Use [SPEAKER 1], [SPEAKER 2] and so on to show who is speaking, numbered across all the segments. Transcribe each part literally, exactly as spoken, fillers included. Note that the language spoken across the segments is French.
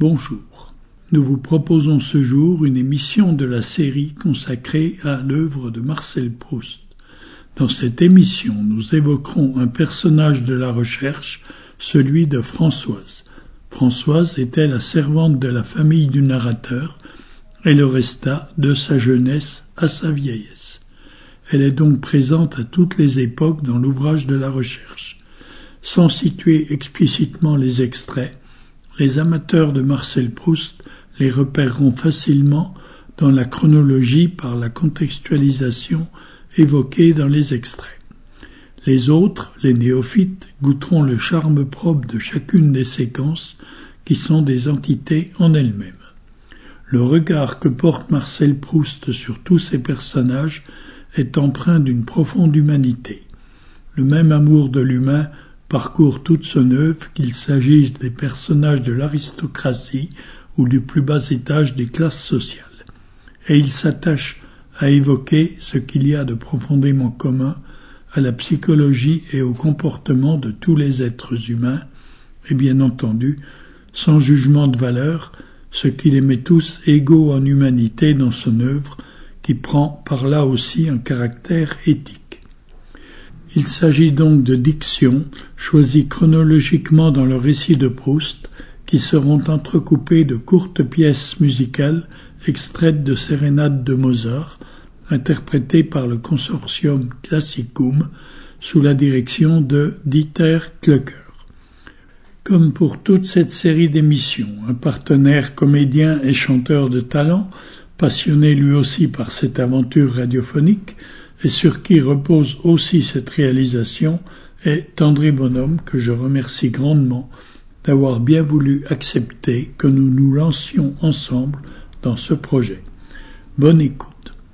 [SPEAKER 1] Bonjour. Nous vous proposons ce jour une émission de la série consacrée à l'œuvre de Marcel Proust. Dans cette émission, nous évoquerons un personnage de la recherche, celui de Françoise. Françoise était la servante de la famille du narrateur et le resta de sa jeunesse à sa vieillesse. Elle est donc présente à toutes les époques dans l'ouvrage de la recherche. Sans situer explicitement les extraits, les amateurs de Marcel Proust les repéreront facilement dans la chronologie par la contextualisation évoquée dans les extraits. Les autres, les néophytes, goûteront le charme propre de chacune des séquences qui sont des entités en elles-mêmes. Le regard que porte Marcel Proust sur tous ces personnages est empreint d'une profonde humanité. Le même amour de l'humain parcourt toute son œuvre, qu'il s'agisse des personnages de l'aristocratie ou du plus bas étage des classes sociales. Et il s'attache à évoquer ce qu'il y a de profondément commun à la psychologie et au comportement de tous les êtres humains, et bien entendu, sans jugement de valeur, ce qui les met tous égaux en humanité dans son œuvre, qui prend par là aussi un caractère éthique. Il s'agit donc de dictions choisies chronologiquement dans le récit de Proust, qui seront entrecoupées de courtes pièces musicales extraites de sérénades de Mozart, interprétées par le consortium Classicum sous la direction de Dieter Klöcker. Comme pour toute cette série d'émissions, un partenaire comédien et chanteur de talent, passionné lui aussi par cette aventure radiophonique, et sur qui repose aussi cette réalisation, est André Bonhomme, que je remercie grandement d'avoir bien voulu accepter que nous nous lancions ensemble dans ce projet. Bonne écoute.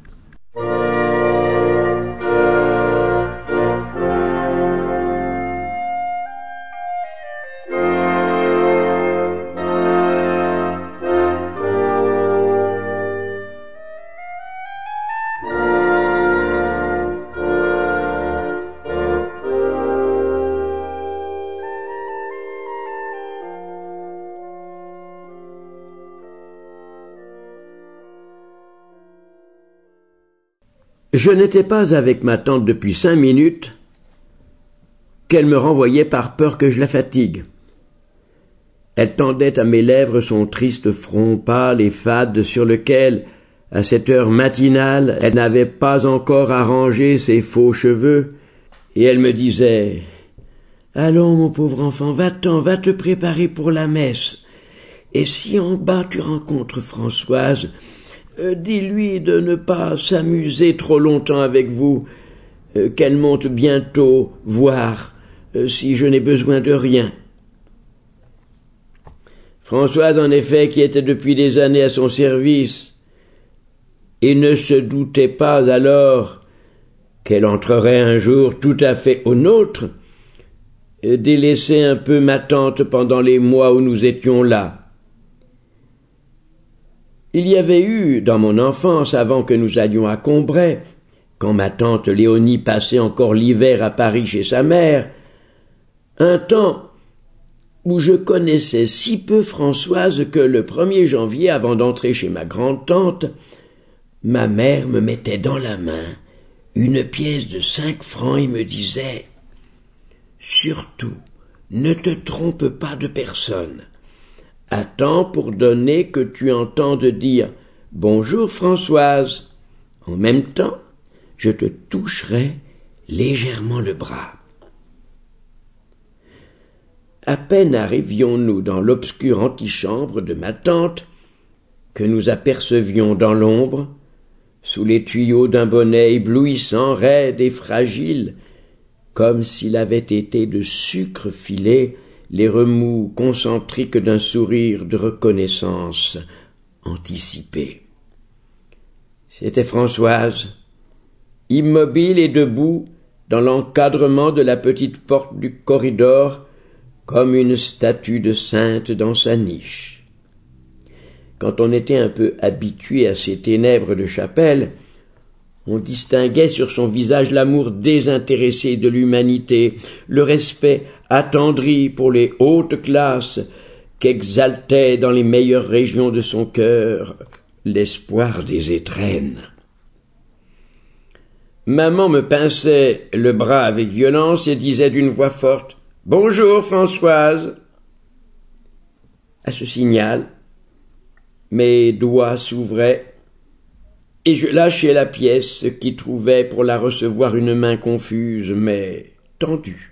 [SPEAKER 2] Je n'étais pas avec ma tante depuis cinq minutes qu'elle me renvoyait par peur que je la fatigue. Elle tendait à mes lèvres son triste front pâle et fade sur lequel, à cette heure matinale, elle n'avait pas encore arrangé ses faux cheveux, et elle me disait « Allons, mon pauvre enfant, va-t'en, va te préparer pour la messe. Et si en bas tu rencontres Françoise, Euh, dis-lui de ne pas s'amuser trop longtemps avec vous, euh, qu'elle monte bientôt voir euh, si je n'ai besoin de rien. » Françoise, en effet, qui était depuis des années à son service, et ne se doutait pas alors qu'elle entrerait un jour tout à fait au nôtre, euh, délaissait un peu ma tante pendant les mois où nous étions là. Il y avait eu, dans mon enfance, avant que nous allions à Combray, quand ma tante Léonie passait encore l'hiver à Paris chez sa mère, un temps où je connaissais si peu Françoise que le premier janvier, avant d'entrer chez ma grande-tante, ma mère me mettait dans la main une pièce de cinq francs et me disait « Surtout, ne te trompe pas de personne. Attends pour donner que tu entendes dire « Bonjour Françoise ». En même temps, je te toucherai légèrement le bras. À peine arrivions-nous dans l'obscure antichambre de ma tante, que nous apercevions dans l'ombre, sous les tuyaux d'un bonnet éblouissant, raide et fragile, comme s'il avait été de sucre filé, les remous concentriques d'un sourire de reconnaissance anticipée. C'était Françoise, immobile et debout dans l'encadrement de la petite porte du corridor, comme une statue de sainte dans sa niche. Quand on était un peu habitué à ces ténèbres de chapelle, on distinguait sur son visage l'amour désintéressé de l'humanité, le respect attendri pour les hautes classes qu'exaltait dans les meilleures régions de son cœur l'espoir des étrennes. Maman me pinçait le bras avec violence et disait d'une voix forte « Bonjour, Françoise !» À ce signal, mes doigts s'ouvraient et je lâchai la pièce qui trouvait pour la recevoir une main confuse mais tendue.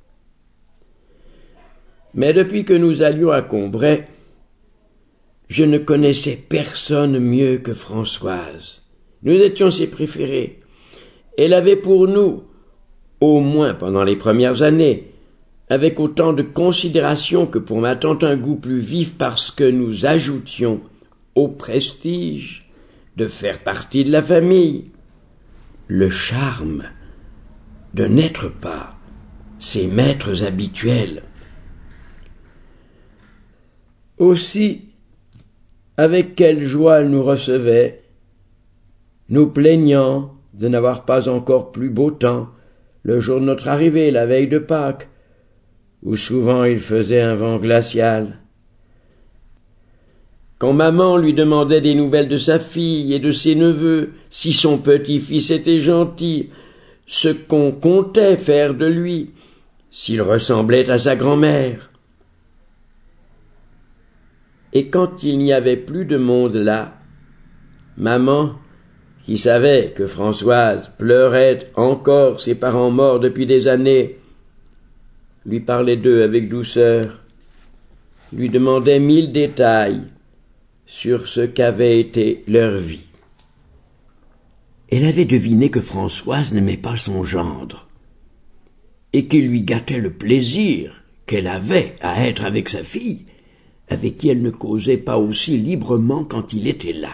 [SPEAKER 2] Mais depuis que nous allions à Combray, je ne connaissais personne mieux que Françoise. Nous étions ses préférés. Elle avait pour nous, au moins pendant les premières années, avec autant de considération que pour ma tante un goût plus vif parce que nous ajoutions au prestige de faire partie de la famille le charme de n'être pas ses maîtres habituels. Aussi, avec quelle joie elle nous recevait, nous plaignant de n'avoir pas encore plus beau temps le jour de notre arrivée, la veille de Pâques, où souvent il faisait un vent glacial. Quand maman lui demandait des nouvelles de sa fille et de ses neveux, si son petit-fils était gentil, ce qu'on comptait faire de lui, s'il ressemblait à sa grand-mère. Et quand il n'y avait plus de monde là, maman, qui savait que Françoise pleurait encore ses parents morts depuis des années, lui parlait d'eux avec douceur, lui demandait mille détails sur ce qu'avait été leur vie. Elle avait deviné que Françoise n'aimait pas son gendre, et qu'il lui gâtait le plaisir qu'elle avait à être avec sa fille, avec qui elle ne causait pas aussi librement quand il était là.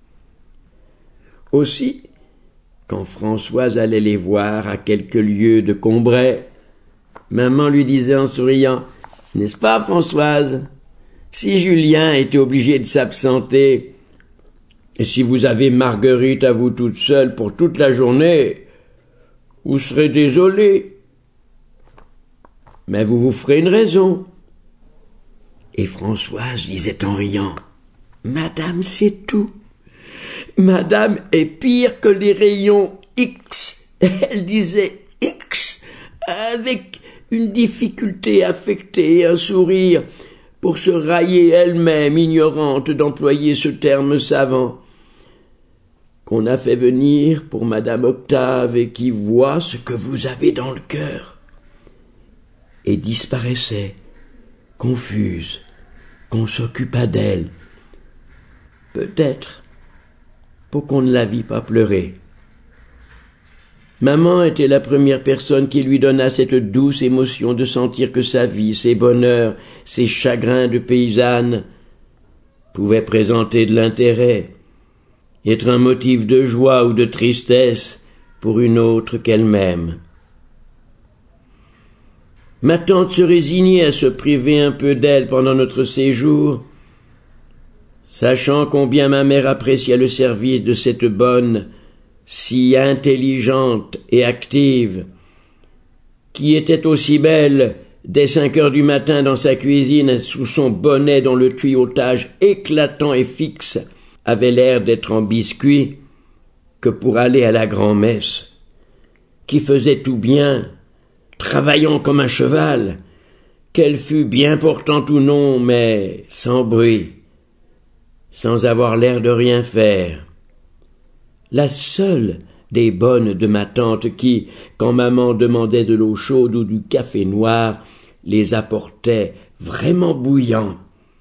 [SPEAKER 2] Aussi, quand Françoise allait les voir à quelques lieues de Combray, maman lui disait en souriant « N'est-ce pas, Françoise ? Si Julien était obligé de s'absenter, et si vous avez Marguerite à vous toute seule pour toute la journée, vous serez désolée. Mais vous vous ferez une raison. » Et Françoise disait en riant « Madame, c'est tout. Madame est pire que les rayons X. » Elle disait « X » avec une difficulté affectée et un sourire pour se railler elle-même ignorante d'employer ce terme savant qu'on a fait venir pour Madame Octave et qui voit ce que vous avez dans le cœur. Et disparaissait, confuse, qu'on s'occupât d'elle, peut-être pour qu'on ne la vît pas pleurer. Maman était la première personne qui lui donna cette douce émotion de sentir que sa vie, ses bonheurs, ses chagrins de paysanne pouvaient présenter de l'intérêt, être un motif de joie ou de tristesse pour une autre qu'elle-même. Ma tante se résignait à se priver un peu d'elle pendant notre séjour, sachant combien ma mère appréciait le service de cette bonne, si intelligente et active, qui était aussi belle dès cinq heures du matin dans sa cuisine sous son bonnet dont le tuyautage éclatant et fixe avait l'air d'être en biscuit, que pour aller à la grand-messe, qui faisait tout bien, travaillant comme un cheval, qu'elle fût bien portante ou non, mais sans bruit, sans avoir l'air de rien faire. La seule des bonnes de ma tante qui, quand maman demandait de l'eau chaude ou du café noir, les apportait vraiment bouillants.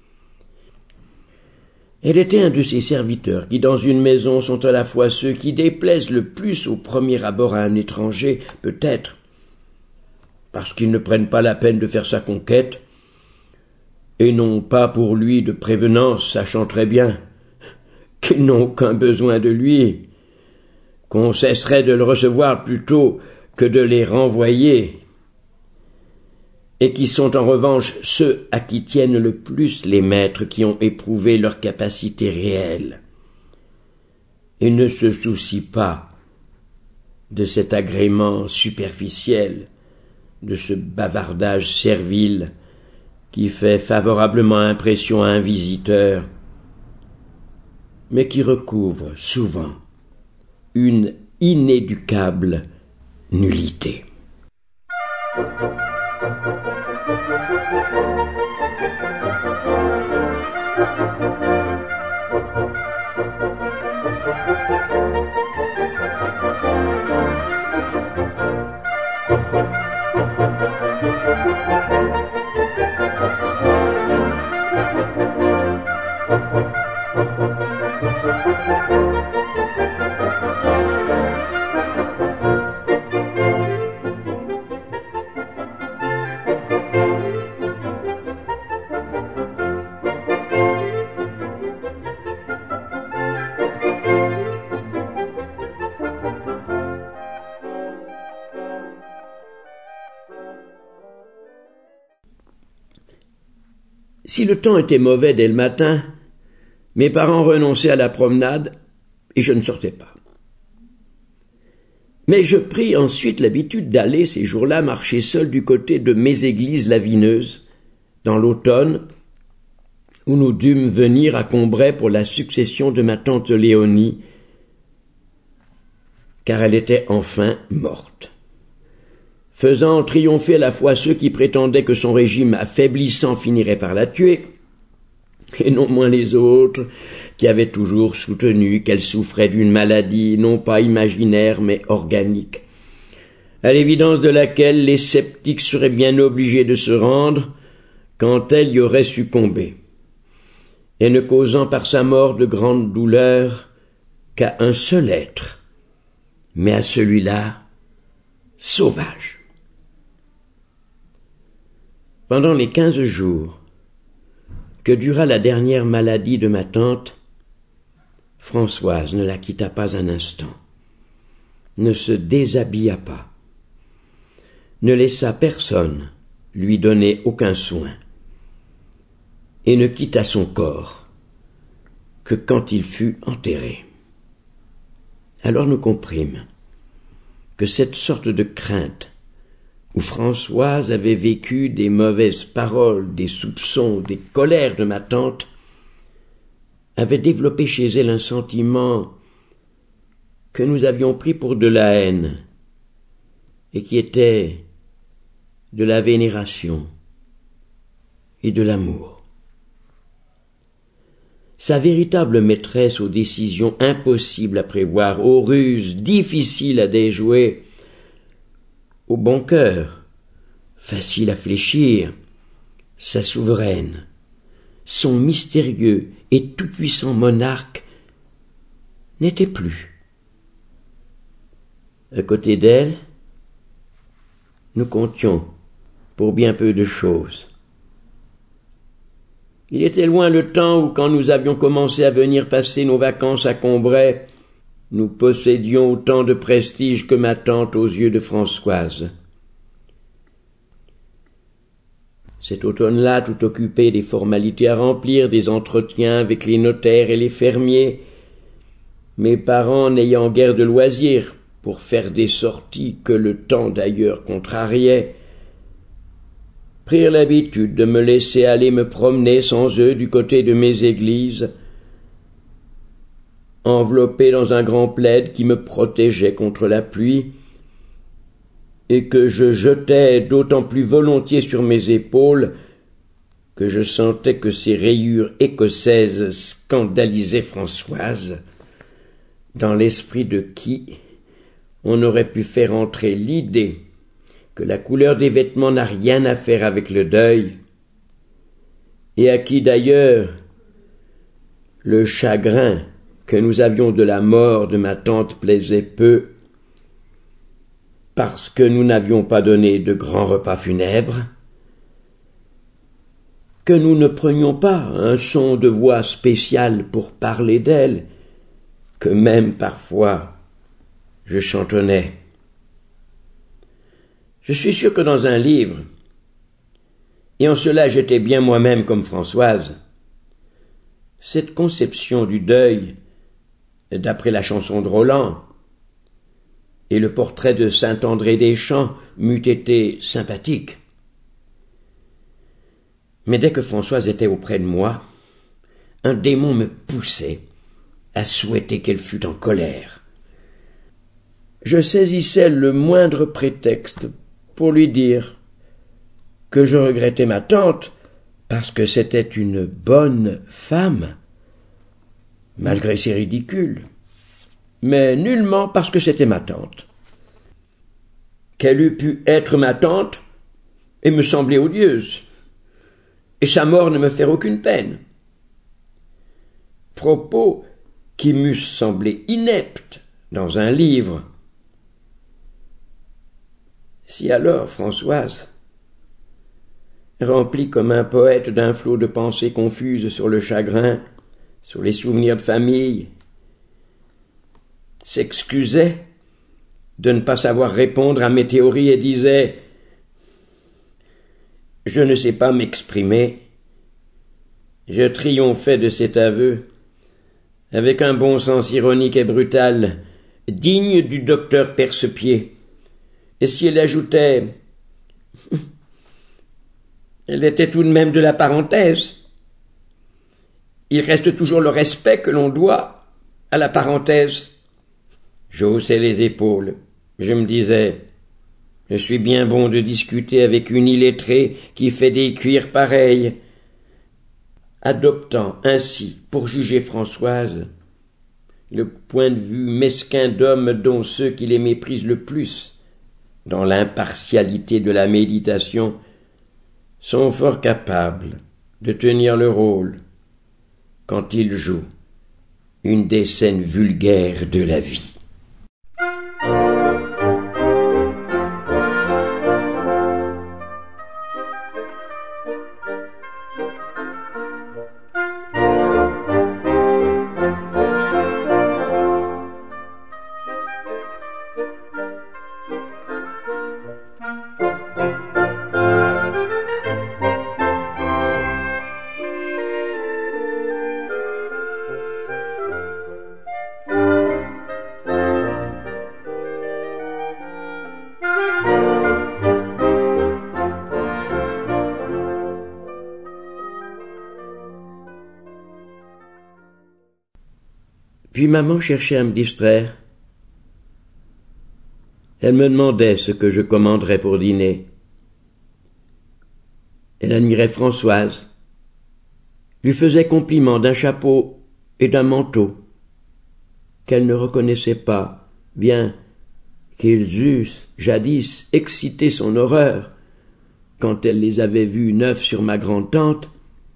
[SPEAKER 2] Elle était un de ces serviteurs qui, dans une maison, sont à la fois ceux qui déplaisent le plus au premier abord à un étranger, peut-être, parce qu'ils ne prennent pas la peine de faire sa conquête, et n'ont pas pour lui de prévenance, sachant très bien qu'ils n'ont aucun besoin de lui, qu'on cesserait de le recevoir plutôt que de les renvoyer, et qui sont en revanche ceux à qui tiennent le plus les maîtres qui ont éprouvé leur capacité réelle, et ne se soucient pas de cet agrément superficiel, de ce bavardage servile qui fait favorablement impression à un visiteur, mais qui recouvre souvent une inéducable nullité. Si le temps était mauvais dès le matin, mes parents renonçaient à la promenade et je ne sortais pas. Mais je pris ensuite l'habitude d'aller ces jours-là marcher seul du côté de Méséglise-la-Vineuse, dans l'automne, où nous dûmes venir à Combray pour la succession de ma tante Léonie, car elle était enfin morte. Faisant triompher à la fois ceux qui prétendaient que son régime affaiblissant finirait par la tuer, et non moins les autres, qui avaient toujours soutenu qu'elle souffrait d'une maladie non pas imaginaire mais organique, à l'évidence de laquelle les sceptiques seraient bien obligés de se rendre quand elle y aurait succombé, et ne causant par sa mort de grandes douleurs qu'à un seul être, mais à celui-là sauvage. Pendant les quinze jours que dura la dernière maladie de ma tante, Françoise ne la quitta pas un instant, ne se déshabilla pas, ne laissa personne lui donner aucun soin, et ne quitta son corps que quand il fut enterré. Alors nous comprîmes que cette sorte de crainte où Françoise avait vécu des mauvaises paroles, des soupçons, des colères de ma tante, avait développé chez elle un sentiment que nous avions pris pour de la haine, et qui était de la vénération et de l'amour. Sa véritable maîtresse aux décisions impossibles à prévoir, aux ruses difficiles à déjouer, au bon cœur, facile à fléchir, sa souveraine, son mystérieux et tout-puissant monarque n'était plus. À côté d'elle, nous comptions pour bien peu de choses. Il était loin le temps où, quand nous avions commencé à venir passer nos vacances à Combray, nous possédions autant de prestige que ma tante aux yeux de Françoise. Cet automne-là, tout occupé des formalités à remplir, des entretiens avec les notaires et les fermiers, mes parents n'ayant guère de loisirs pour faire des sorties que le temps d'ailleurs contrariait, prirent l'habitude de me laisser aller me promener sans eux du côté de Méséglise, enveloppé dans un grand plaid qui me protégeait contre la pluie, et que je jetais d'autant plus volontiers sur mes épaules que je sentais que ces rayures écossaises scandalisaient Françoise, dans l'esprit de qui on aurait pu faire entrer l'idée que la couleur des vêtements n'a rien à faire avec le deuil, et à qui d'ailleurs le chagrin que nous avions de la mort de ma tante plaisait peu, parce que nous n'avions pas donné de grands repas funèbres, que nous ne prenions pas un son de voix spécial pour parler d'elle, que même parfois je chantonnais. Je suis sûr que dans un livre, et en cela j'étais bien moi-même comme Françoise, cette conception du deuil, d'après la chanson de Roland, et le portrait de Saint-André des Champs m'eût été sympathique. Mais dès que Françoise était auprès de moi, un démon me poussait à souhaiter qu'elle fût en colère. Je saisissais le moindre prétexte pour lui dire que je regrettais ma tante parce que c'était une bonne femme, malgré ses ridicules, mais nullement parce que c'était ma tante. Qu'elle eût pu être ma tante et me sembler odieuse, et sa mort ne me faire aucune peine. Propos qui m'eussent semblé ineptes dans un livre. Si alors Françoise, remplie comme un poète d'un flot de pensées confuses sur le chagrin, sur les souvenirs de famille, s'excusait de ne pas savoir répondre à mes théories et disait « Je ne sais pas m'exprimer », je triomphais de cet aveu avec un bon sens ironique et brutal, digne du docteur Percepied. Et si elle ajoutait « Elle était tout de même de la parenthèse », il reste toujours le respect que l'on doit à la parenthèse. Je haussais les épaules. Je me disais, je suis bien bon de discuter avec une illettrée qui fait des cuirs pareils. Adoptant ainsi, pour juger Françoise, le point de vue mesquin d'hommes dont ceux qui les méprisent le plus, dans l'impartialité de la méditation, sont fort capables de tenir le rôle quand ils jouent une des scènes vulgaires de la vie. Puis maman cherchait à me distraire. Elle me demandait ce que je commanderais pour dîner. Elle admirait Françoise, lui faisait compliment d'un chapeau et d'un manteau qu'elle ne reconnaissait pas, bien qu'ils eussent jadis excité son horreur quand elle les avait vus neufs sur ma grande-tante.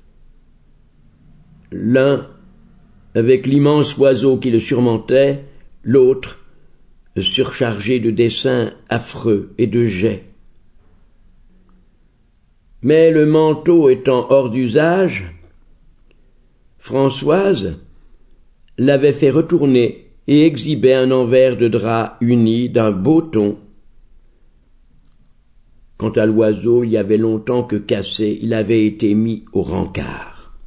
[SPEAKER 2] L'un avec l'immense oiseau qui le surmontait, l'autre surchargé de dessins affreux et de jets. Mais le manteau étant hors d'usage, Françoise l'avait fait retourner et exhibait un envers de drap uni d'un beau ton. Quant à l'oiseau, il y avait longtemps que cassé, il avait été mis au rencard.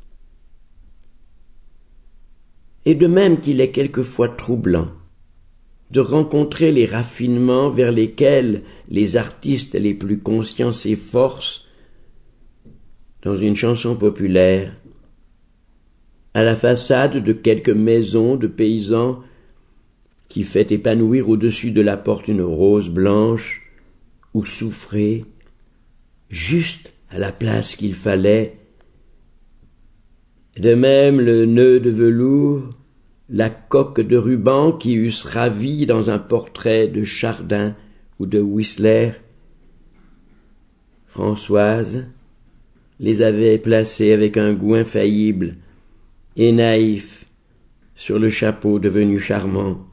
[SPEAKER 2] Et de même qu'il est quelquefois troublant de rencontrer les raffinements vers lesquels les artistes les plus conscients s'efforcent dans une chanson populaire, à la façade de quelque maison de paysans qui fait épanouir au-dessus de la porte une rose blanche ou souffrer, juste à la place qu'il fallait. De même le nœud de velours, la coque de ruban qui eussent ravi dans un portrait de Chardin ou de Whistler. Françoise les avait placés avec un goût infaillible et naïf sur le chapeau devenu charmant.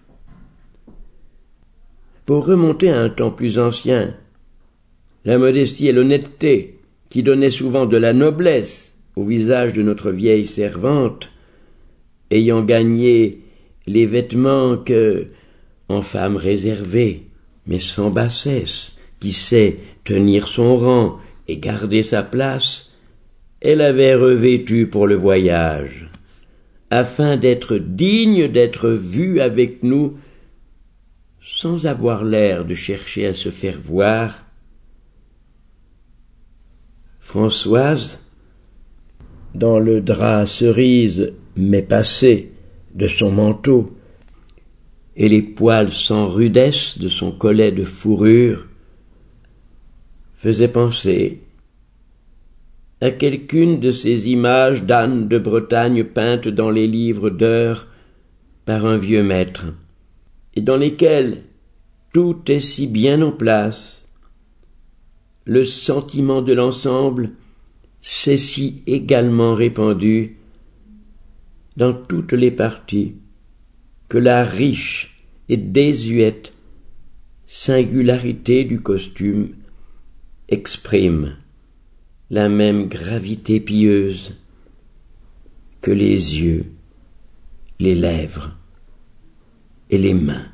[SPEAKER 2] Pour remonter à un temps plus ancien, la modestie et l'honnêteté, qui donnaient souvent de la noblesse au visage de notre vieille servante, ayant gagné les vêtements que, en femme réservée, mais sans bassesse, qui sait tenir son rang et garder sa place, elle avait revêtu pour le voyage, afin d'être digne d'être vue avec nous, sans avoir l'air de chercher à se faire voir. Françoise, dans le drap cerise mais passé de son manteau et les poils sans rudesse de son collet de fourrure, faisait penser à quelqu'une de ces images d'Anne de Bretagne peintes dans les livres d'heures par un vieux maître, et dans lesquelles tout est si bien en place, le sentiment de l'ensemble s'est si également répandu dans toutes les parties, que la riche et désuète singularité du costume exprime la même gravité pieuse que les yeux, les lèvres et les mains.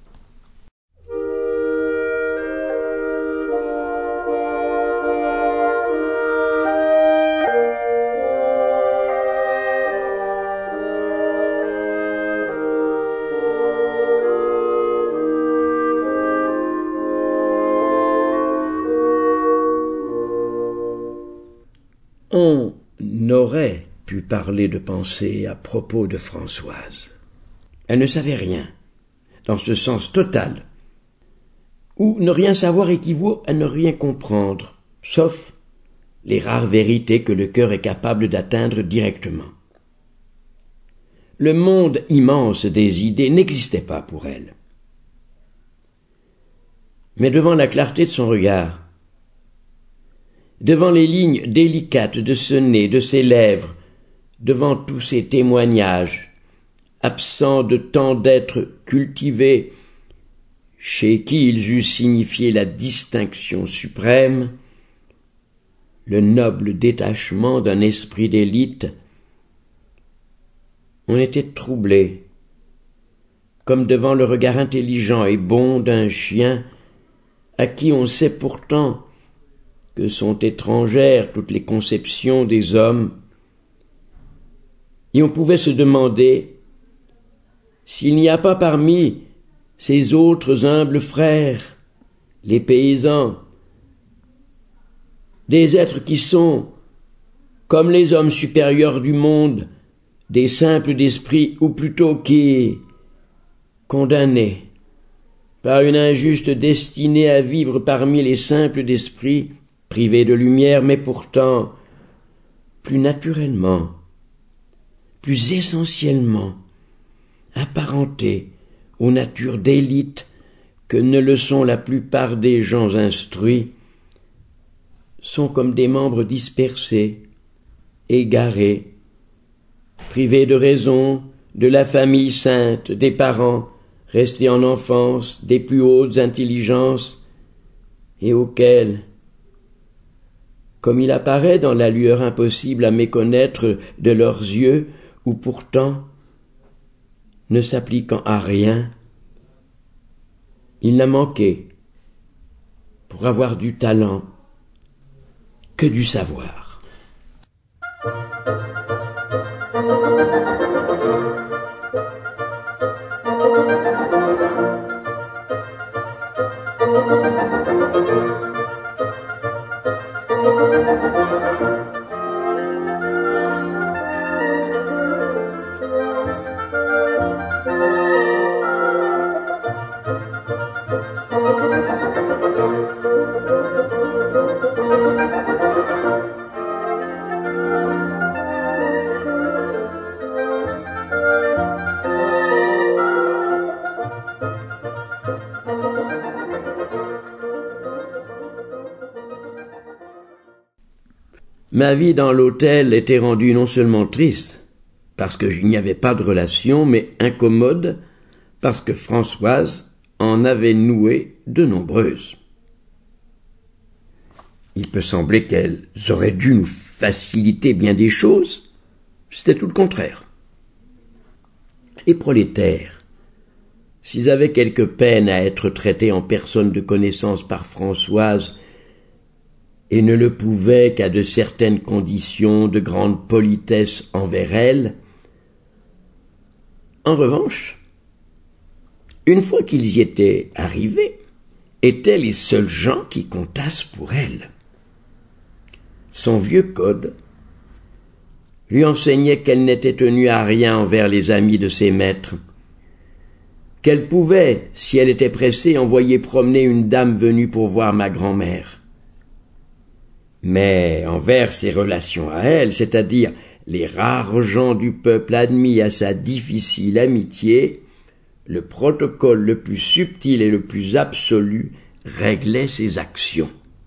[SPEAKER 2] On aurait pu parler de pensée à propos de Françoise. Elle ne savait rien, dans ce sens total, où ne rien savoir équivaut à ne rien comprendre, sauf les rares vérités que le cœur est capable d'atteindre directement. Le monde immense des idées n'existait pas pour elle. Mais devant la clarté de son regard, devant les lignes délicates de ce nez, de ses lèvres, devant tous ces témoignages, absents de tant d'êtres cultivés, chez qui ils eussent signifié la distinction suprême, le noble détachement d'un esprit d'élite, on était troublé, comme devant le regard intelligent et bon d'un chien à qui on sait pourtant que sont étrangères toutes les conceptions des hommes, et on pouvait se demander s'il n'y a pas parmi ces autres humbles frères, les paysans, des êtres qui sont, comme les hommes supérieurs du monde, des simples d'esprit, ou plutôt qui, condamnés par une injuste destinée à vivre parmi les simples d'esprit, privés de lumière, mais pourtant plus naturellement, plus essentiellement apparentés aux natures d'élite que ne le sont la plupart des gens instruits, sont comme des membres dispersés, égarés, privés de raison, de la famille sainte, des parents, restés en enfance, des plus hautes intelligences, et auxquels, comme il apparaît dans la lueur impossible à méconnaître de leurs yeux, ou pourtant, ne s'appliquant à rien, il n'a manqué, pour avoir du talent, que du savoir. Ma vie dans l'hôtel était rendue non seulement triste, parce qu'il n'y avait pas de relation, mais incommode, parce que Françoise en avait noué de nombreuses. Il peut sembler qu'elles auraient dû nous faciliter bien des choses, c'était tout le contraire. Les prolétaires, s'ils avaient quelque peine à être traités en personne de connaissance par Françoise, et ne le pouvaient qu'à de certaines conditions de grande politesse envers elle, en revanche, une fois qu'ils y étaient arrivés, étaient les seuls gens qui comptassent pour elle. son vieux code, lui enseignait qu'elle n'était tenue à rien envers les amis de ses maîtres, qu'elle pouvait, si elle était pressée, envoyer promener une dame venue pour voir ma grand-mère. Mais envers ses relations à elle, c'est-à-dire les rares gens du peuple admis à sa difficile amitié, le protocole le plus subtil et le plus absolu réglait ses actions.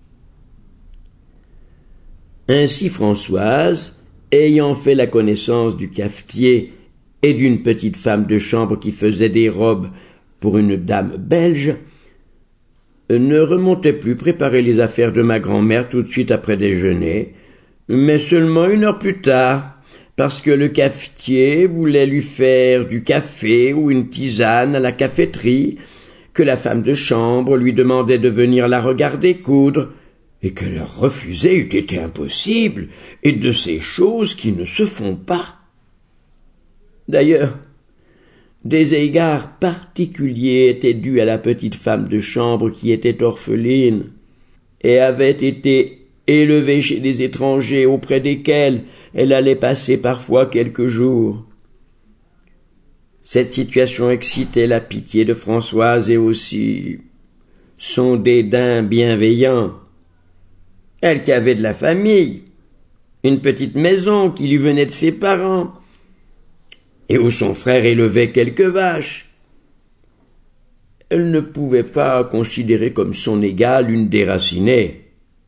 [SPEAKER 2] Ainsi Françoise, ayant fait la connaissance du cafetier et d'une petite femme de chambre qui faisait des robes pour une dame belge, ne remontait plus préparer les affaires de ma grand-mère tout de suite après déjeuner, mais seulement une heure plus tard, parce que le cafetier voulait lui faire du café ou une tisane à la caféterie, que la femme de chambre lui demandait de venir la regarder coudre, et que leur refuser eût été impossible, et de ces choses qui ne se font pas. D'ailleurs, des égards particuliers étaient dus à la petite femme de chambre qui était orpheline, et avait été élevée chez des étrangers auprès desquels elle allait passer parfois quelques jours. Cette situation excitait la pitié de Françoise et aussi son dédain bienveillant. Elle qui avait de la famille, une petite maison qui lui venait de ses parents, et où son frère élevait quelques vaches. Elle ne pouvait pas considérer comme son égale une déracinée.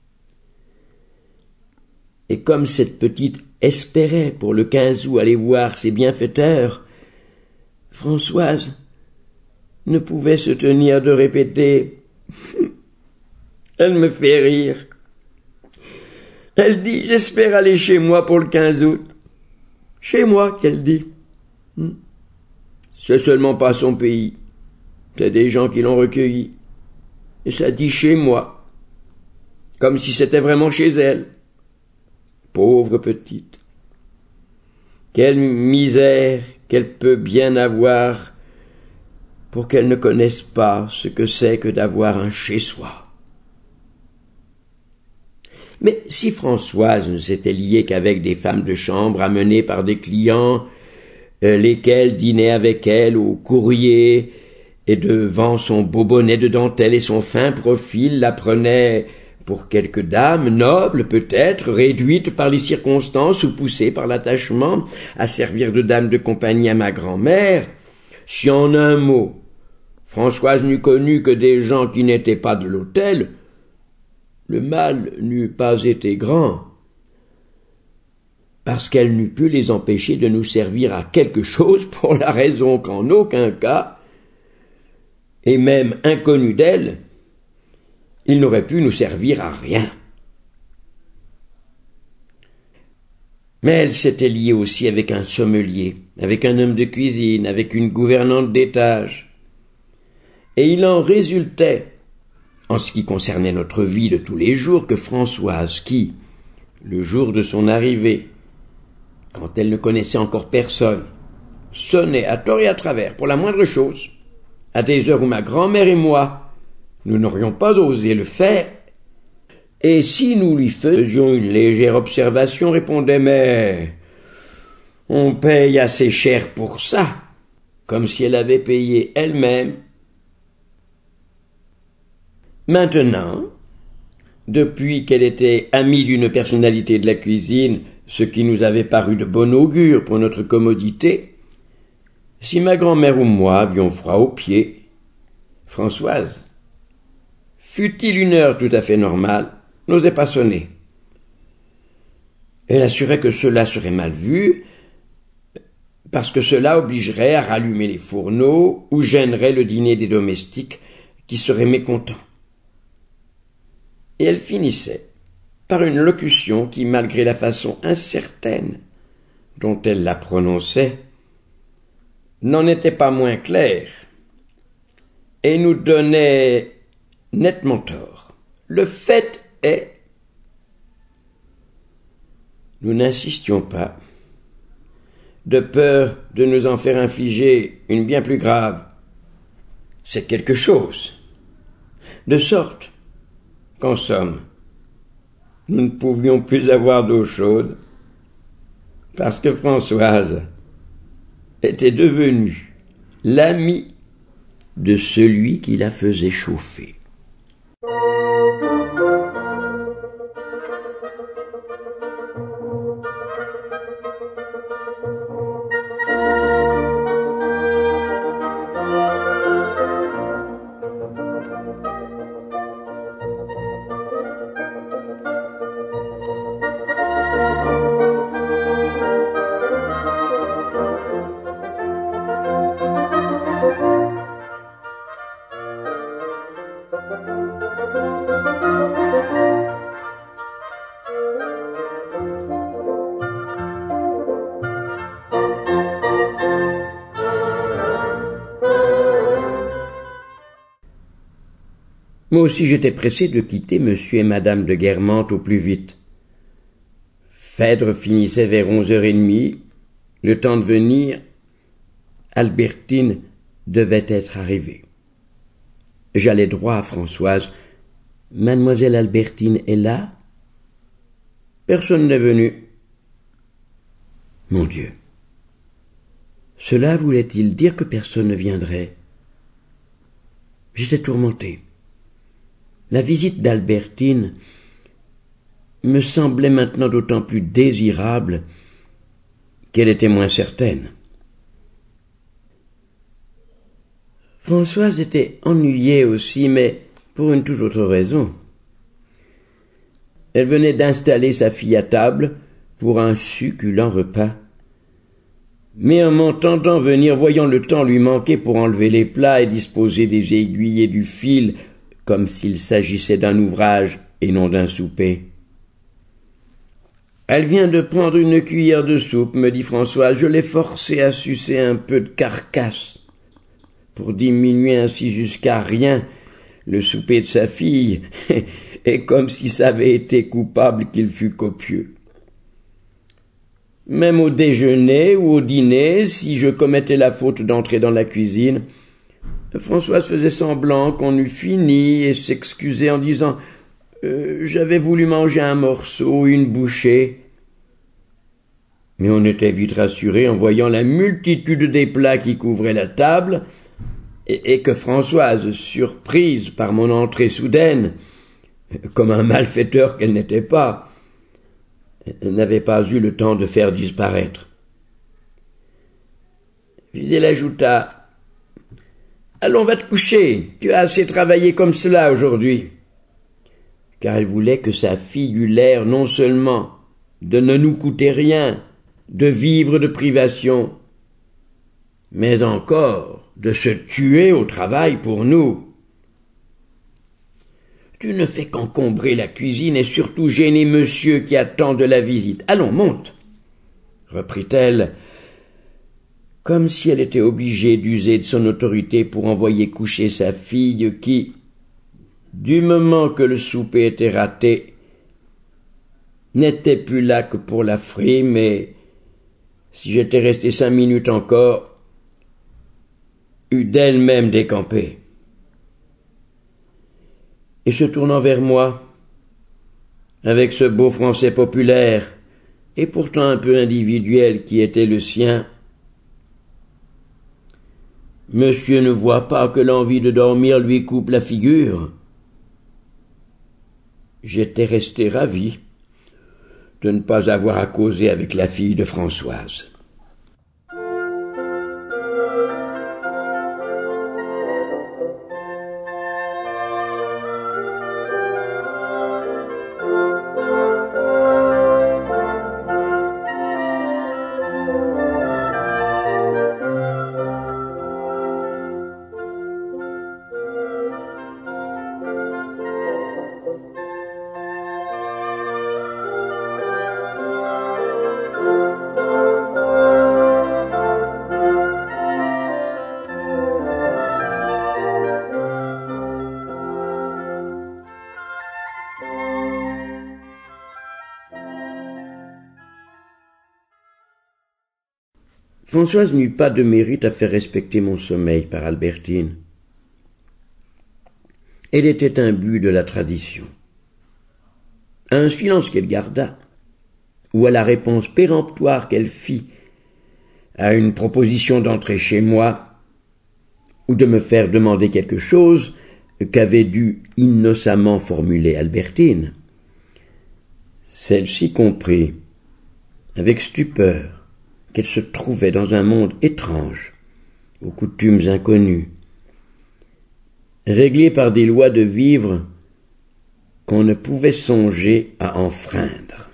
[SPEAKER 2] Et comme cette petite espérait pour le quinze août aller voir ses bienfaiteurs, Françoise ne pouvait se tenir de répéter « Elle me fait rire. Elle dit « J'espère aller chez moi pour le quinze août. » Chez moi, qu'elle dit. C'est seulement pas son pays. C'est des gens qui l'ont recueilli. Et ça dit « chez moi », comme si c'était vraiment chez elle. Pauvre petite. Quelle misère qu'elle peut bien avoir pour qu'elle ne connaisse pas ce que c'est que d'avoir un chez-soi. Mais si Françoise ne s'était liée qu'avec des femmes de chambre amenées par des clients, euh, lesquels dînaient avec elle au courrier, et devant son beau bonnet de dentelle et son fin profil la prenaient pour quelque dame noble peut-être, réduite par les circonstances ou poussée par l'attachement à servir de dame de compagnie à ma grand-mère, si en un mot Françoise n'eût connu que des gens qui n'étaient pas de l'hôtel, le mal n'eût pas été grand, parce qu'elle n'eût pu les empêcher de nous servir à quelque chose pour la raison qu'en aucun cas, et même inconnu d'elle, il n'aurait pu nous servir à rien. Mais elle s'était liée aussi avec un sommelier, avec un homme de cuisine, avec une gouvernante d'étage. Et il en résultait, en ce qui concernait notre vie de tous les jours, que Françoise, qui, le jour de son arrivée, quand elle ne connaissait encore personne, sonnait à tort et à travers pour la moindre chose, à des heures où ma grand-mère et moi, nous n'aurions pas osé le faire, et si nous lui faisions une légère observation, répondait « Mais on paye assez cher pour ça », comme si elle avait payé elle-même. Maintenant, depuis qu'elle était amie d'une personnalité de la cuisine, ce qui nous avait paru de bon augure pour notre commodité, si ma grand-mère ou moi avions froid aux pieds, Françoise, fût-il une heure tout à fait normale, n'osait pas sonner. Elle assurait que cela serait mal vu, parce que cela obligerait à rallumer les fourneaux ou gênerait le dîner des domestiques qui seraient mécontents. Et elle finissait par une locution qui, malgré la façon incertaine dont elle la prononçait, n'en était pas moins claire et nous donnait nettement tort. Le fait est, nous n'insistions pas, de peur de nous en faire infliger une bien plus grave. C'est quelque chose, de sorte qu'en somme, nous ne pouvions plus avoir d'eau chaude, parce que Françoise était devenue l'amie de celui qui la faisait chauffer. Moi aussi j'étais pressé de quitter monsieur et madame de Guermantes au plus vite. Phèdre finissait vers onze heures trente, le temps de venir, Albertine devait être arrivée. J'allais droit à Françoise. « Mademoiselle Albertine est là ?» Personne n'est venu. Mon Dieu, cela voulait-il dire que personne ne viendrait? J'étais tourmenté. La visite d'Albertine me semblait maintenant d'autant plus désirable qu'elle était moins certaine. Françoise était ennuyée aussi, mais pour une toute autre raison. Elle venait d'installer sa fille à table pour un succulent repas. Mais en m'entendant venir, voyant le temps lui manquer pour enlever les plats et disposer des aiguilles et du fil, comme s'il s'agissait d'un ouvrage et non d'un souper. « Elle vient de prendre une cuillère de soupe, me dit Françoise. Je l'ai forcée à sucer un peu de carcasse, pour diminuer ainsi jusqu'à rien le souper de sa fille, et comme si ça avait été coupable qu'il fût copieux. Même au déjeuner ou au dîner, si je commettais la faute d'entrer dans la cuisine, Françoise faisait semblant qu'on eût fini et s'excusait en disant euh, « J'avais voulu manger un morceau, une bouchée. » Mais on était vite rassuré en voyant la multitude des plats qui couvraient la table et, et que Françoise, surprise par mon entrée soudaine, comme un malfaiteur qu'elle n'était pas, n'avait pas eu le temps de faire disparaître. Puis elle ajouta « Allons, va te coucher, tu as assez travaillé comme cela aujourd'hui. » Car elle voulait que sa fille eût l'air non seulement de ne nous coûter rien, de vivre de privation, mais encore de se tuer au travail pour nous. « Tu ne fais qu'encombrer la cuisine et surtout gêner monsieur qui attend de la visite. Allons, monte !» reprit-elle, comme si elle était obligée d'user de son autorité pour envoyer coucher sa fille qui, du moment que le souper était raté, n'était plus là que pour la frime, et, si j'étais resté cinq minutes encore, eût d'elle-même décampé. Et se tournant vers moi, avec ce beau français populaire, et pourtant un peu individuel qui était le sien, « Monsieur ne voit pas que l'envie de dormir lui coupe la figure ?» J'étais resté ravi de ne pas avoir à causer avec la fille de Françoise. Françoise n'eut pas de mérite à faire respecter mon sommeil par Albertine. Elle était un but de la tradition. à un silence qu'elle garda, ou à la réponse péremptoire qu'elle fit à une proposition d'entrer chez moi, ou de me faire demander quelque chose qu'avait dû innocemment formuler Albertine, celle-ci comprit, avec stupeur, qu'elle se trouvait dans un monde étrange, aux coutumes inconnues, réglé par des lois de vivre qu'on ne pouvait songer à enfreindre.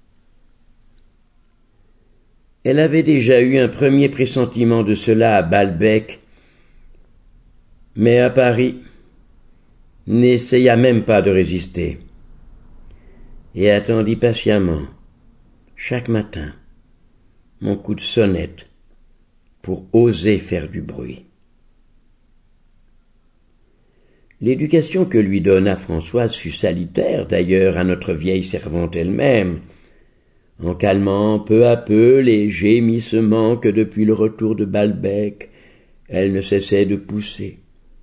[SPEAKER 2] Elle avait déjà eu un premier pressentiment de cela à Balbec, mais à Paris, n'essaya même pas de résister, et attendit patiemment, chaque matin, mon coup de sonnette pour oser faire du bruit. L'éducation que lui donna Françoise fut salutaire d'ailleurs à notre vieille servante elle-même, en calmant peu à peu les gémissements que depuis le retour de Balbec elle ne cessait de pousser.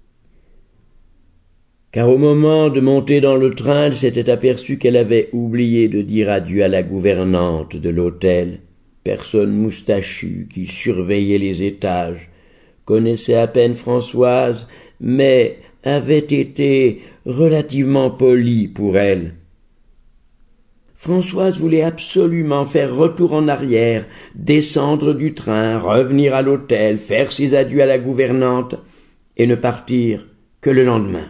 [SPEAKER 2] Car au moment de monter dans le train, elle s'était aperçue qu'elle avait oublié de dire adieu à la gouvernante de l'hôtel, personne moustachue qui surveillait les étages, connaissait à peine Françoise, mais avait été relativement polie pour elle. Françoise voulait absolument faire retour en arrière, descendre du train, revenir à l'hôtel, faire ses adieux à la gouvernante, et ne partir que le lendemain.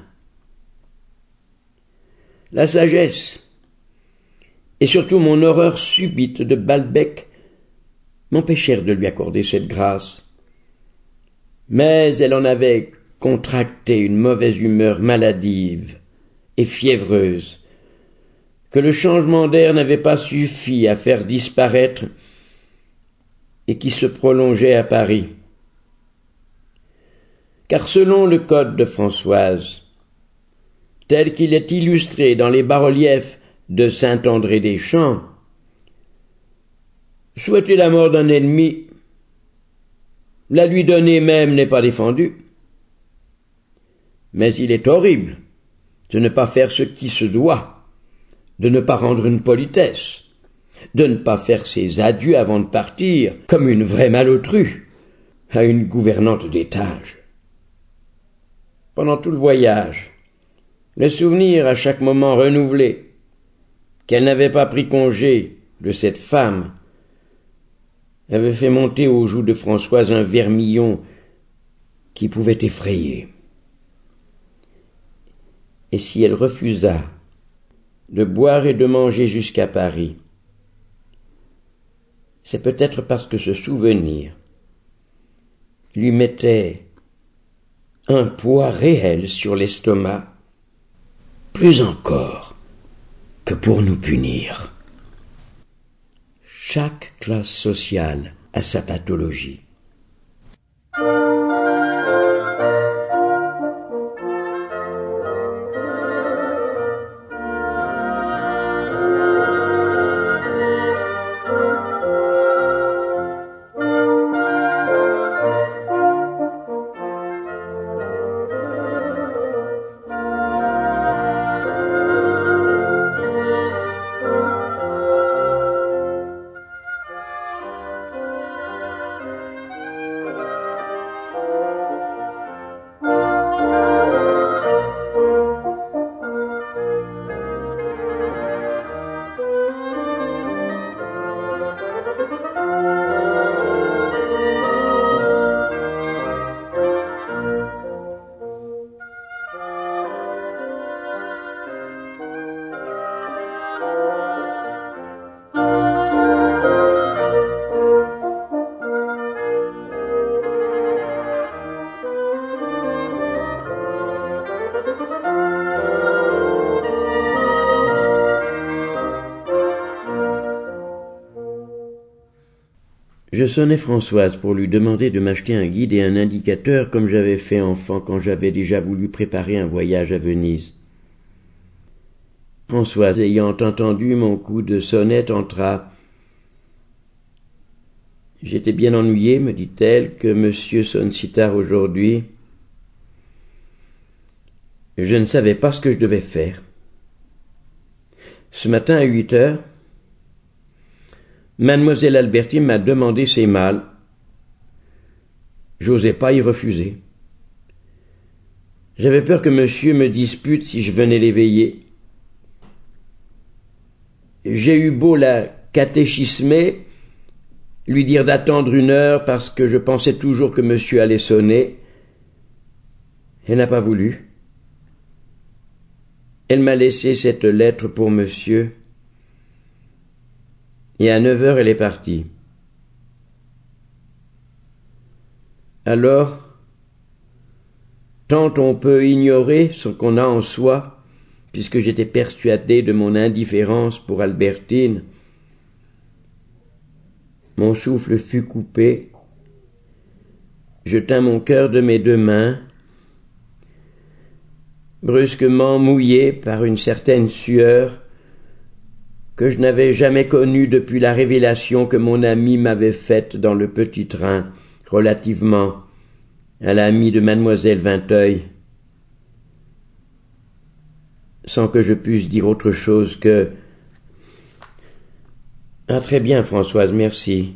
[SPEAKER 2] La sagesse, et surtout mon horreur subite de Balbec, m'empêchèrent de lui accorder cette grâce. Mais elle en avait contracté une mauvaise humeur maladive et fiévreuse, que le changement d'air n'avait pas suffi à faire disparaître et qui se prolongeait à Paris. Car selon le code de Françoise, tel qu'il est illustré dans les bas-reliefs de Saint-André-des-Champs, souhaiter la mort d'un ennemi, la lui donner même n'est pas défendu. Mais il est horrible de ne pas faire ce qui se doit, de ne pas rendre une politesse, de ne pas faire ses adieux avant de partir, comme une vraie malotrue, à une gouvernante d'étage. Pendant tout le voyage, le souvenir à chaque moment renouvelé qu'elle n'avait pas pris congé de cette femme avait fait monter aux joues de Françoise un vermillon qui pouvait effrayer. Et si elle refusa de boire et de manger jusqu'à Paris, c'est peut-être parce que ce souvenir lui mettait un poids réel sur l'estomac, plus encore que pour nous punir. Chaque classe sociale a sa pathologie. Je sonnai Françoise pour lui demander de m'acheter un guide et un indicateur comme j'avais fait enfant quand j'avais déjà voulu préparer un voyage à Venise. Françoise, ayant entendu mon coup de sonnette, entra. « J'étais bien ennuyée, me dit-elle, que monsieur sonne si tard aujourd'hui. Je ne savais pas ce que je devais faire. Ce matin à huit heures, Mademoiselle Albertine m'a demandé ses malles. J'osais pas y refuser. J'avais peur que monsieur me dispute si je venais l'éveiller. J'ai eu beau la catéchismer, lui dire d'attendre une heure parce que je pensais toujours que monsieur allait sonner. Elle n'a pas voulu. Elle m'a laissé cette lettre pour monsieur. Et à neuf heures, elle est partie. Alors, tant on peut ignorer ce qu'on a en soi, puisque j'étais persuadé de mon indifférence pour Albertine, mon souffle fut coupé, je tins mon cœur de mes deux mains, brusquement mouillé par une certaine sueur que je n'avais jamais connue depuis la révélation que mon ami m'avait faite dans le petit train relativement à l'ami de mademoiselle Vinteuil, sans que je puisse dire autre chose que « Ah, très bien, Françoise, merci.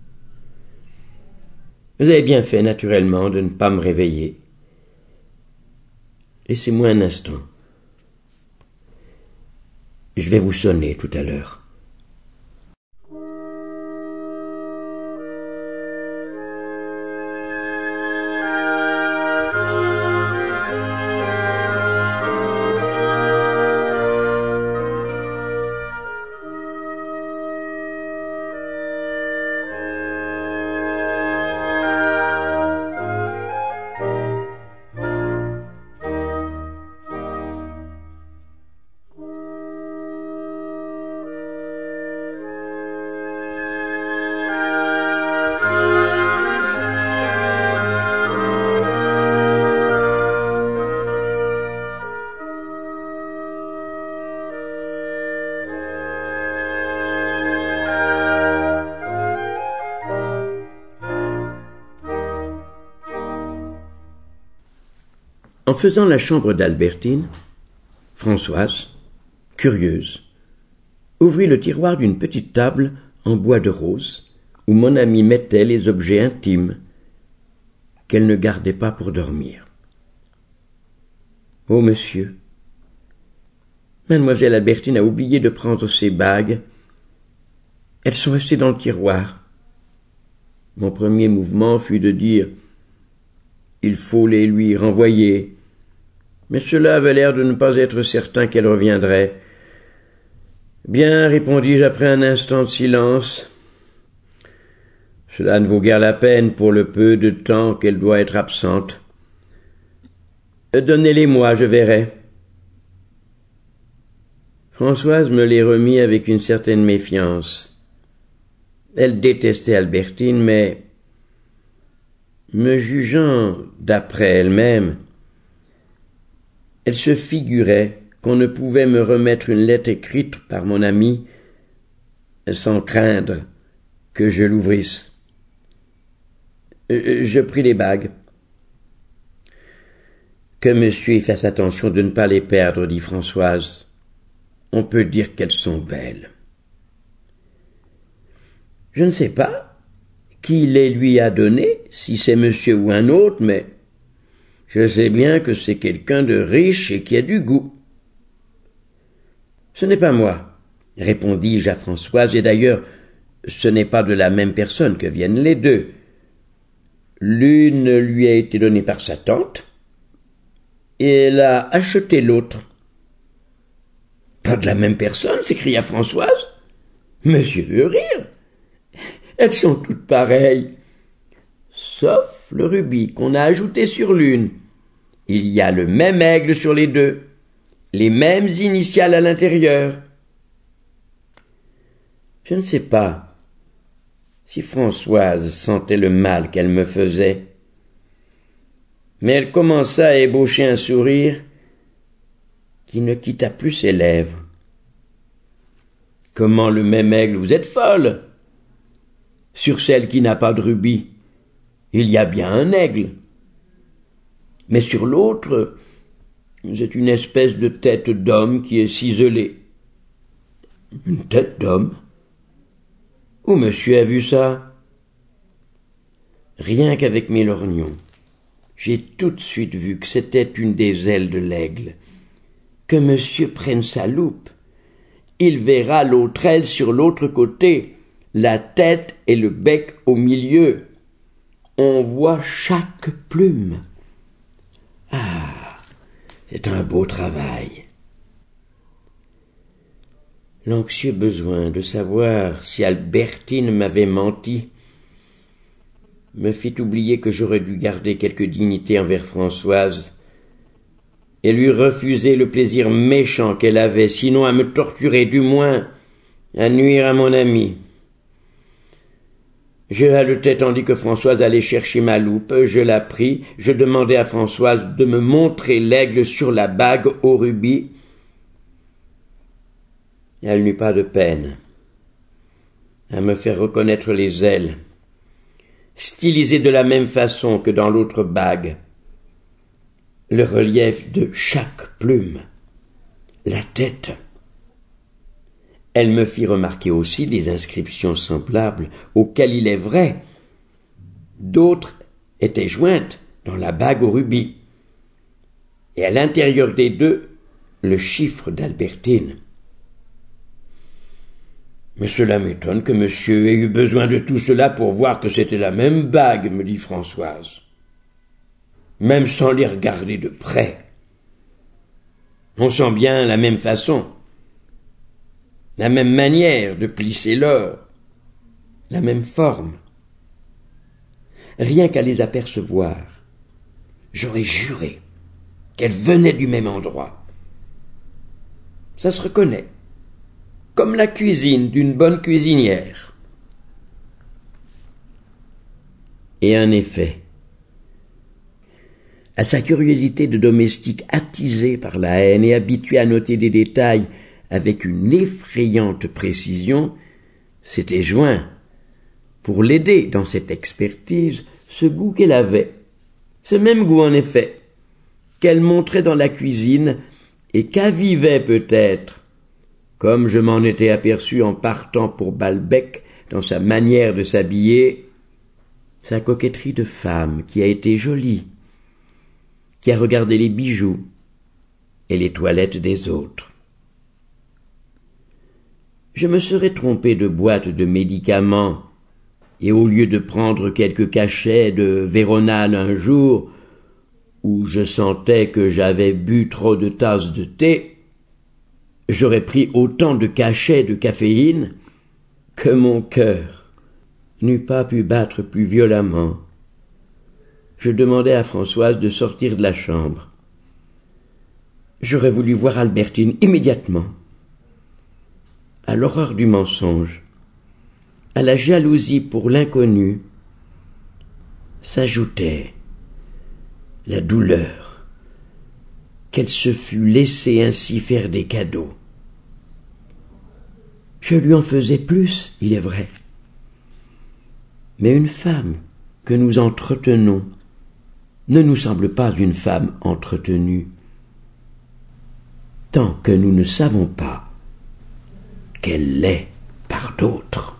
[SPEAKER 2] Vous avez bien fait, naturellement, de ne pas me réveiller. Laissez-moi un instant. Je vais vous sonner tout à l'heure. » En faisant la chambre d'Albertine, Françoise, curieuse, ouvrit le tiroir d'une petite table en bois de rose où mon amie mettait les objets intimes qu'elle ne gardait pas pour dormir. « Oh, monsieur, mademoiselle Albertine a oublié de prendre ses bagues. Elles sont restées dans le tiroir. » Mon premier mouvement fut de dire « Il faut les lui renvoyer. » Mais cela avait l'air de ne pas être certain qu'elle reviendrait. « Bien, répondis-je après un instant de silence. Cela ne vaut guère la peine pour le peu de temps qu'elle doit être absente. Donnez-les-moi, je verrai. » Françoise me les remit avec une certaine méfiance. Elle détestait Albertine, mais, me jugeant d'après elle-même, elle se figurait qu'on ne pouvait me remettre une lettre écrite par mon ami sans craindre que je l'ouvrisse. Je pris les bagues. « Que monsieur y fasse attention de ne pas les perdre, dit Françoise. On peut dire qu'elles sont belles. » Je ne sais pas qui les lui a données, si c'est monsieur ou un autre, mais je sais bien que c'est quelqu'un de riche et qui a du goût. « Ce n'est pas moi, répondis-je à Françoise, et d'ailleurs, ce n'est pas de la même personne que viennent les deux. L'une lui a été donnée par sa tante, et elle a acheté l'autre. »« Pas de la même personne, s'écria Françoise. Monsieur veut rire. Elles sont toutes pareilles. Sauf le rubis qu'on a ajouté sur l'une. Il y a le même aigle sur les deux, les mêmes initiales à l'intérieur. » Je ne sais pas si Françoise sentait le mal qu'elle me faisait, mais elle commença à ébaucher un sourire qui ne quitta plus ses lèvres. « Comment le même aigle, vous êtes folle! Sur celle qui n'a pas de rubis, il y a bien un aigle. Mais sur l'autre, c'est une espèce de tête d'homme qui est ciselée. Une tête d'homme? Où monsieur a vu ça? Rien qu'avec mes lorgnons. J'ai tout de suite vu que c'était une des ailes de l'aigle. Que monsieur prenne sa loupe. Il verra l'autre aile sur l'autre côté, la tête et le bec au milieu. On voit chaque plume. Ah, c'est un beau travail. L'anxieux besoin de savoir si Albertine m'avait menti me fit oublier que j'aurais dû garder quelque dignité envers Françoise et lui refuser le plaisir méchant qu'elle avait, sinon à me torturer, du moins à nuire à mon ami. Je haletais tandis que Françoise allait chercher ma loupe. Je la pris, je demandai à Françoise de me montrer l'aigle sur la bague au rubis. Elle n'eut pas de peine à me faire reconnaître les ailes, stylisées de la même façon que dans l'autre bague, le relief de chaque plume, la tête. Elle me fit remarquer aussi des inscriptions semblables, auxquelles il est vrai, d'autres étaient jointes dans la bague au rubis, et à l'intérieur des deux, le chiffre d'Albertine. Mais cela m'étonne que monsieur ait eu besoin de tout cela pour voir que c'était la même bague, me dit Françoise. Même sans les regarder de près. On sent bien la même façon, la même manière de plisser l'or, la même forme. Rien qu'à les apercevoir, j'aurais juré qu'elles venaient du même endroit. Ça se reconnaît, comme la cuisine d'une bonne cuisinière. Et en effet, à sa curiosité de domestique attisée par la haine et habituée à noter des détails avec une effrayante précision, s'était joint, pour l'aider dans cette expertise, ce goût qu'elle avait, ce même goût en effet, qu'elle montrait dans la cuisine et qu'avivait peut-être, comme je m'en étais aperçu en partant pour Balbec dans sa manière de s'habiller, sa coquetterie de femme qui a été jolie, qui a regardé les bijoux et les toilettes des autres. Je me serais trompé de boîte de médicaments, et au lieu de prendre quelques cachets de Véronal un jour, où je sentais que j'avais bu trop de tasses de thé, j'aurais pris autant de cachets de caféine que mon cœur n'eût pas pu battre plus violemment. Je demandai à Françoise de sortir de la chambre. J'aurais voulu voir Albertine immédiatement. À l'horreur du mensonge, à la jalousie pour l'inconnu, s'ajoutait la douleur qu'elle se fût laissée ainsi faire des cadeaux. Je lui en faisais plus, il est vrai. Mais une femme que nous entretenons ne nous semble pas une femme entretenue, tant que nous ne savons pas qu'elle l'est par d'autres.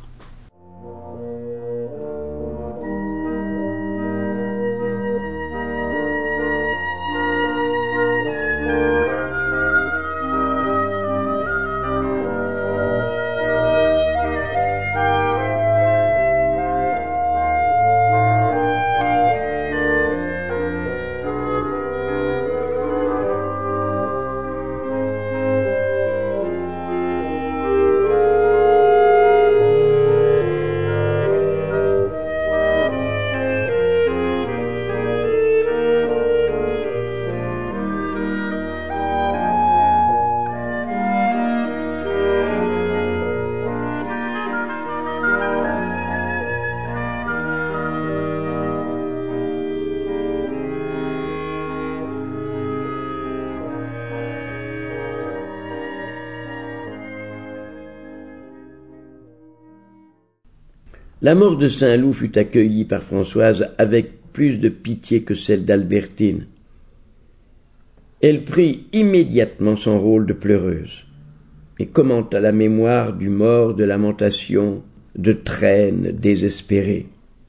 [SPEAKER 2] La mort de Saint-Loup fut accueillie par Françoise avec plus de pitié que celle d'Albertine. Elle prit immédiatement son rôle de pleureuse. et comment à la mémoire du mort de lamentation, de traîne désespérée.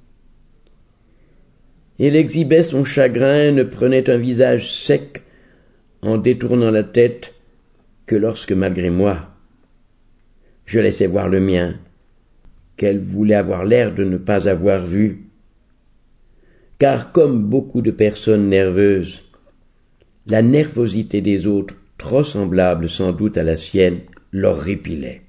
[SPEAKER 2] Il exhibait son chagrin et ne prenait un visage sec en détournant la tête que lorsque, malgré moi, je laissais voir le mien, qu'elle voulait avoir l'air de ne pas avoir vu. Car comme beaucoup de personnes nerveuses, la nervosité des autres, trop semblable sans doute à la sienne, l'horripilait.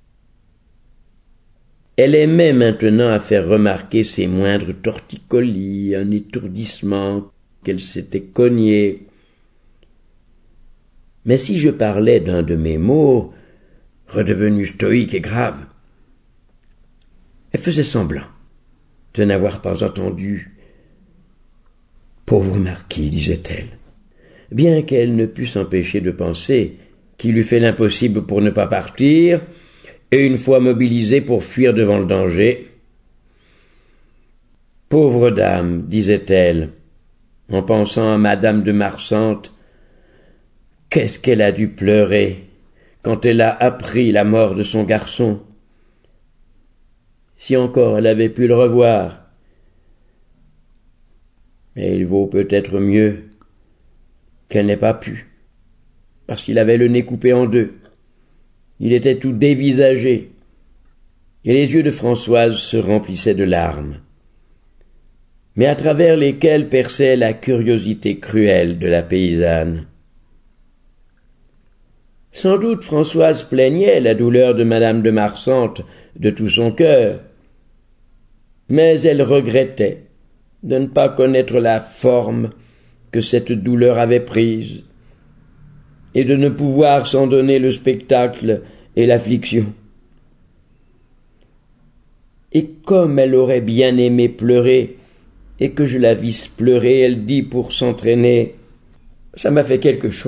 [SPEAKER 2] Elle aimait maintenant à faire remarquer ses moindres torticolis, un étourdissement qu'elle s'était cogné. Mais si je parlais d'un de mes mots, redevenu stoïque et grave, elle faisait semblant de n'avoir pas entendu. « Pauvre marquis, disait-elle, bien qu'elle ne pût s'empêcher de penser qu'il eût fait l'impossible pour ne pas partir, et une fois mobilisée pour fuir devant le danger. Pauvre dame, disait-elle, en pensant à madame de Marsantes, qu'est-ce qu'elle a dû pleurer quand elle a appris la mort de son garçon. Si encore elle avait pu le revoir. Mais il vaut peut-être mieux qu'elle n'ait pas pu, parce qu'il avait le nez coupé en deux. Il était tout dévisagé, et les yeux de Françoise se remplissaient de larmes, mais à travers lesquelles perçait la curiosité cruelle de la paysanne. Sans doute Françoise plaignait la douleur de madame de Marsantes de tout son cœur, mais elle regrettait de ne pas connaître la forme que cette douleur avait prise, et de ne pouvoir s'en donner le spectacle et l'affliction. Et comme elle aurait bien aimé pleurer, et que je la visse pleurer, elle dit pour s'entraîner, « Ça m'a fait quelque chose. »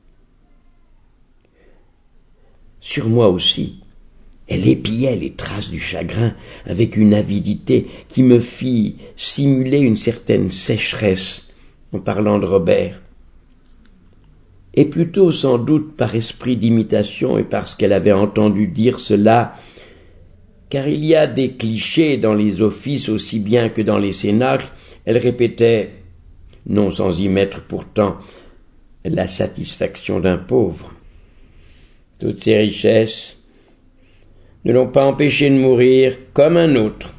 [SPEAKER 2] Sur moi aussi, elle épiait les traces du chagrin avec une avidité qui me fit simuler une certaine sécheresse en parlant de Robert. Et plutôt sans doute par esprit d'imitation et parce qu'elle avait entendu dire cela, car il y a des clichés dans les offices aussi bien que dans les cénacles, elle répétait, non sans y mettre pourtant la satisfaction d'un pauvre. Toutes ces richesses ne l'ont pas empêché de mourir comme un autre,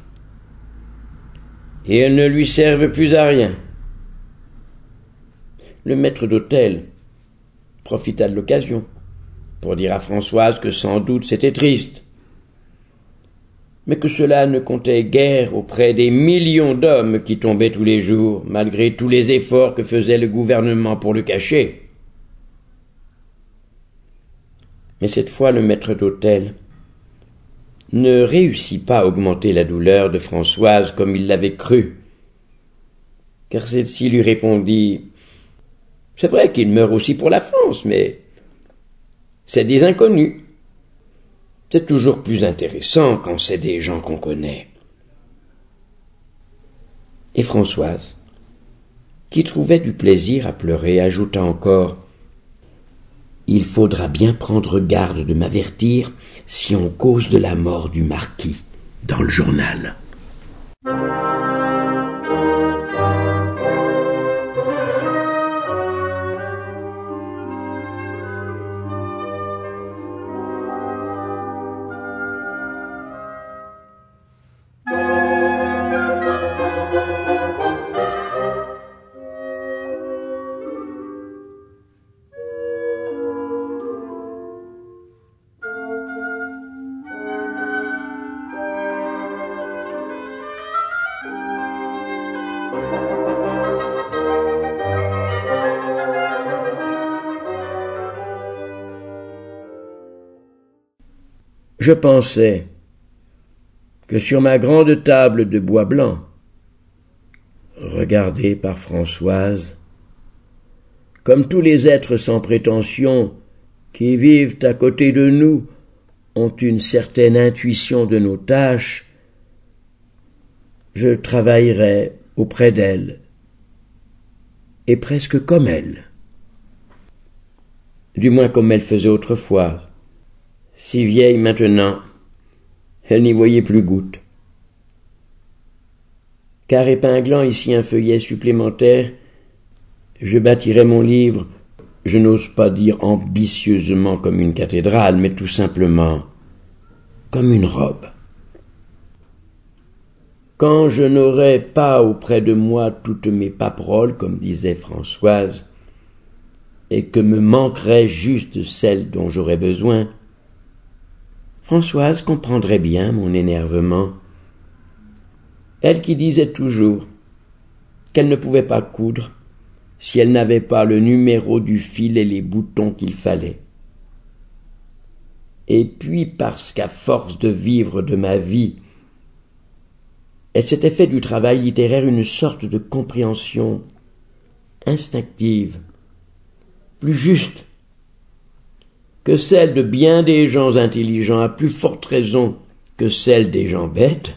[SPEAKER 2] et elles ne lui servent plus à rien. Le maître d'hôtel profita de l'occasion pour dire à Françoise que sans doute c'était triste, mais que cela ne comptait guère auprès des millions d'hommes qui tombaient tous les jours, malgré tous les efforts que faisait le gouvernement pour le cacher. Mais cette fois le maître d'hôtel ne réussit pas à augmenter la douleur de Françoise comme il l'avait cru, car celle-ci lui répondit « C'est vrai qu'il meurt aussi pour la France, mais c'est des inconnus. C'est toujours plus intéressant quand c'est des gens qu'on connaît. » Et Françoise, qui trouvait du plaisir à pleurer, ajouta encore « Il faudra bien prendre garde de m'avertir si on cause de la mort du marquis dans le journal. » Je pensais que sur ma grande table de bois blanc, regardée par Françoise, comme tous les êtres sans prétention qui vivent à côté de nous ont une certaine intuition de nos tâches, je travaillerais auprès d'elle, et presque comme elle, du moins comme elle faisait autrefois, Si vieille maintenant, elle n'y voyait plus goutte. Car épinglant ici un feuillet supplémentaire, je bâtirais mon livre, je n'ose pas dire ambitieusement comme une cathédrale, mais tout simplement comme une robe. Quand je n'aurais pas auprès de moi toutes mes paperoles, comme disait Françoise, et que me manquerait juste celle dont j'aurais besoin, Françoise comprendrait bien mon énervement. Elle qui disait toujours qu'elle ne pouvait pas coudre si elle n'avait pas le numéro du fil et les boutons qu'il fallait. Et puis parce qu'à force de vivre de ma vie, elle s'était fait du travail littéraire une sorte de compréhension instinctive, plus juste que celle de bien des gens intelligents, à plus forte raison que celle des gens bêtes.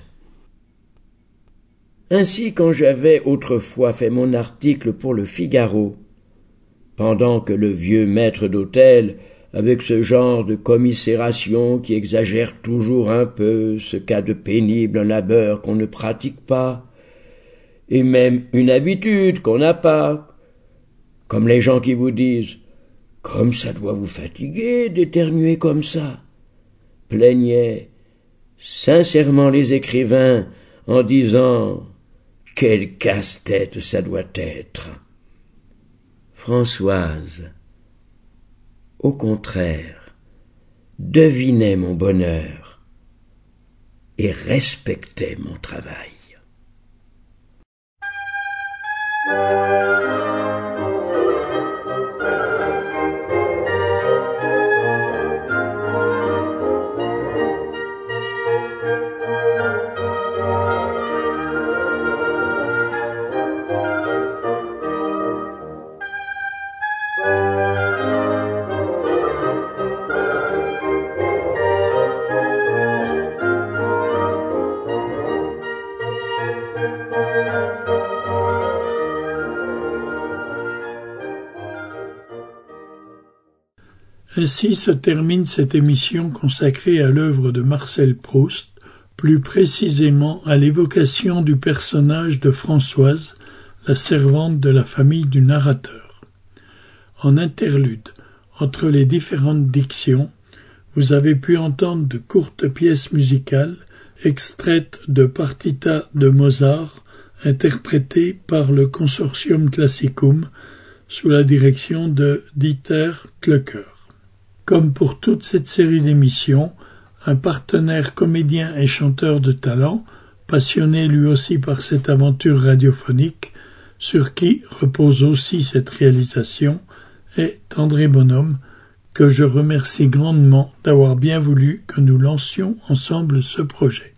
[SPEAKER 2] Ainsi, quand j'avais autrefois fait mon article pour le Figaro, pendant que le vieux maître d'hôtel, avec ce genre de commisération qui exagère toujours un peu ce cas de pénible labeur qu'on ne pratique pas, et même une habitude qu'on n'a pas, comme les gens qui vous disent « Comme ça doit vous fatiguer d'éternuer comme ça », plaignaient sincèrement les écrivains en disant « Quel casse-tête ça doit être !» Françoise, au contraire, devinait mon bonheur et respectait mon travail.
[SPEAKER 1] Ainsi se termine cette émission consacrée à l'œuvre de Marcel Proust, plus précisément à l'évocation du personnage de Françoise, la servante de la famille du narrateur. En interlude, entre les différentes dictions, vous avez pu entendre de courtes pièces musicales extraites de partitas de Mozart interprétées par le Consortium Classicum sous la direction de Dieter Klöcker. Comme pour toute cette série d'émissions, un partenaire comédien et chanteur de talent, passionné lui aussi par cette aventure radiophonique, sur qui repose aussi cette réalisation, est André Bonhomme, que je remercie grandement d'avoir bien voulu que nous lancions ensemble ce projet.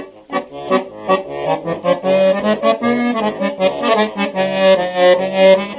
[SPEAKER 3] Thank you.